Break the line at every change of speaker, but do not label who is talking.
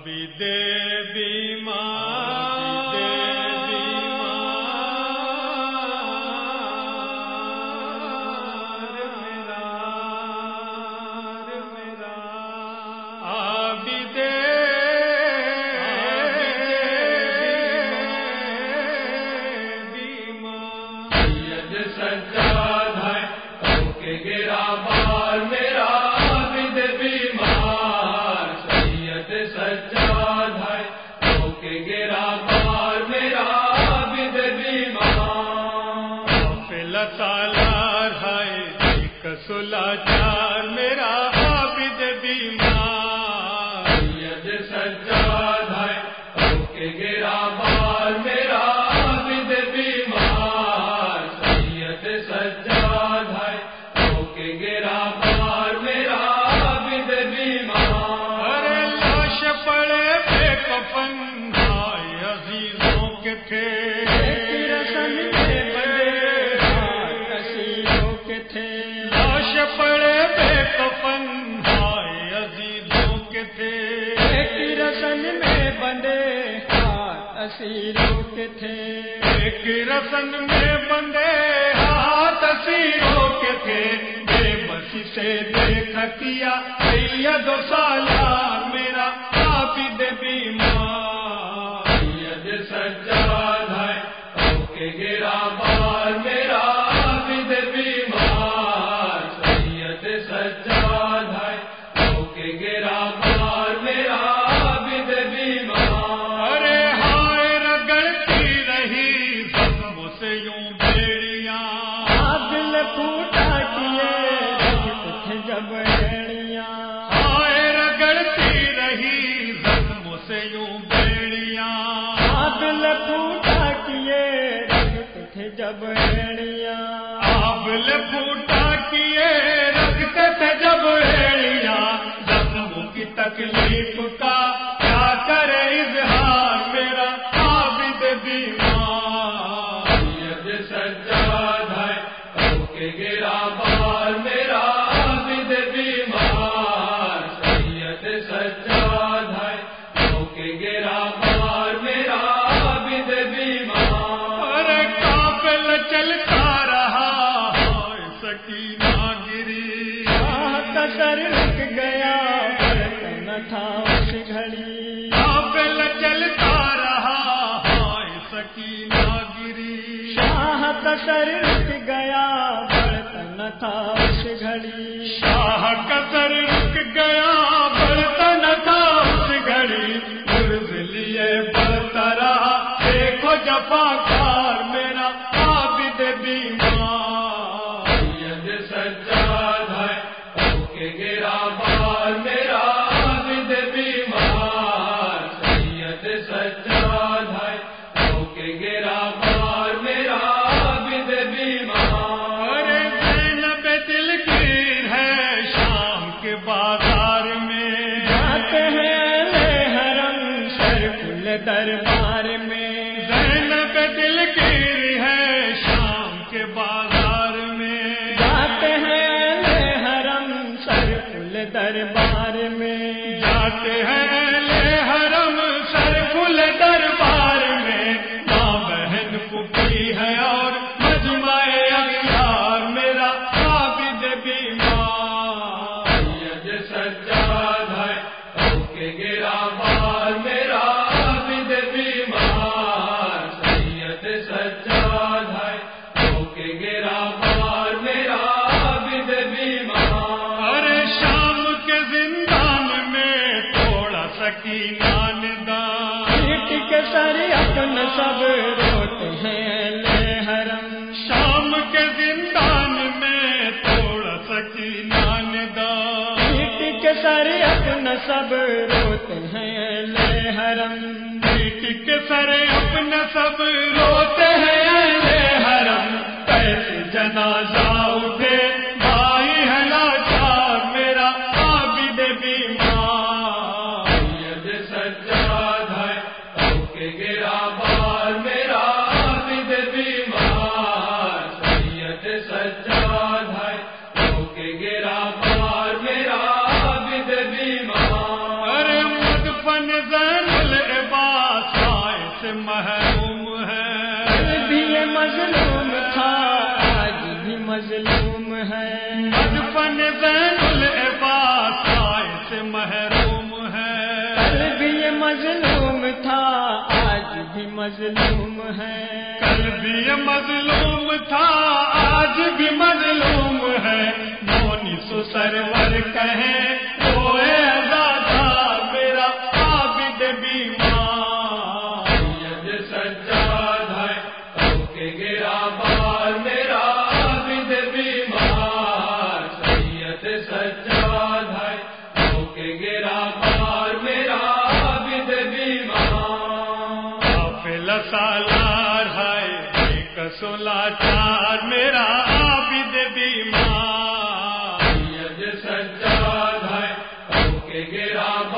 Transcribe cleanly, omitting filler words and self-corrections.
عابد بیمار عابد بیمار سید سجاد ہے رو کے گرا بار میرا عابد بیمار سید سجاد ہے رو کے گرا بار میرا عابد بیمار غافل سالار ہے ایک سلاچار میرا عابد بیمار سید سجاد ہے رو کے گرا بار میرا عابد بیمار سید سجاد ہے رو کے گرا بار میرا عابد بیمار ارے لاش پڑے بے کفن ہائے عزیزوں کے تھے رسم میں بندے اسیروں کے تھے لاش پڑے بے کفن ہائے عزیزوں کے تھے ایک رسم میں بندے اسیروں کے تھے ایک رسم میں بندے ہاتھ اسیروں کے تھے بے بسی سے دیکھا کیا سید و سالار میرا عابد بیمار سید سجاد ہے رو کے گرا بار میرا عابد بیمار سید سجاد ہے رو کے گرا بار میرا عابد بیمار ارے ہائے رگڑتی رہی زخموں سے یوں بیڑیاں دل پھوٹا کیے تھے جب ایڑیاں ہائے رگڑتی رہی زخموں سے یوں بیڑیاں دل پھوٹا کیے تھے جب ایڑیاں دل پھوٹا کیے رکھتے تھے جب ایڑیاں زخموں کی تکلیف کا کیا کرے اظہار میرا عابد بیمار سید سجاد ہے رو کے گرا بار میرا عابد بیمار سید سجاد ہے رو کے گرا بار میرا عابد بیمار ارے قافلہ چلتا رہا ہائے سکینہ گری کا سر رک گیا نہ تھا اس گھڑی قافلہ چلتا رہا ہائے سکینہ گری شاہ کا سر رک گیا برتن نہ تھا اس گھڑی شاہ کا سر رک گیا برتن نہ تھا اس گھڑی گرز لیے بڑھتا رہا دیکھو جفاکار میرا عابد بیمار سید سجاد ہے رو کے گرا بار میرا عابد بیمار سید سجاد ہے رو کے گرا بار میرا عابد بیمار ارے زینب دل گیر ہے شام کے بازار میں جاتے ہیں اہل حرم سر کھل دربار میں زینب دل گیر ہے شام کے بازار میں جاتے ہیں اہل حرم سر کھل دربار میں جاتے ہیں اہل حرم سر کھل دربار میں ماں بہن پھوپھی ہے اور مجمع اغیار میرا عابد بیمار سید سجاد ہے رو کے گرا بار میرا عابد بیمار سید سجاد ہے رو کے گرا بار میرا عابد بیمار ارے شام کے زندان میں تھوڑا سکینہ پیٹ کے سر اپنا سب روتے ہیں لے حرم شام کے زندان میں تھوڑا سکینہ پیٹ کے سر اپنا سب روتے ہیں لے حرم پیٹ کے سر اپنا سب روتے ہیں لے حرم کیسے جنازہ اٹھے بھائی ہے لاچار میرا عابد بیمار سید سجاد ہے رو کے گرا بار میرا عابد بیمار سید سجاد ہے رو کے گرا بار میرا عابد بیمار ارے مدفن زین العباد سائے سے محروم ہے،
بھی یہ مظلوم تھا آج بھی مظلوم ہے،
مدفن زین العباد سائے سے محروم ہے،
بھی یہ مظلوم تھا آج بھی مظلوم ہے،
کل بھی یہ مظلوم تھا آج بھی مظلوم ہے، مونی سو سرور کہیں روئے ازادار میرا عابد بیمار، سید سجاد ہے تو کے گرا بار میرا عابد بیمار، سید سجاد ہے تو کے گرا بار میرا عابد بیمار، قافلہ سالار ہے ایک سولہ چار میرا عابد بیمار، سید سجاد ہے تو کے گرا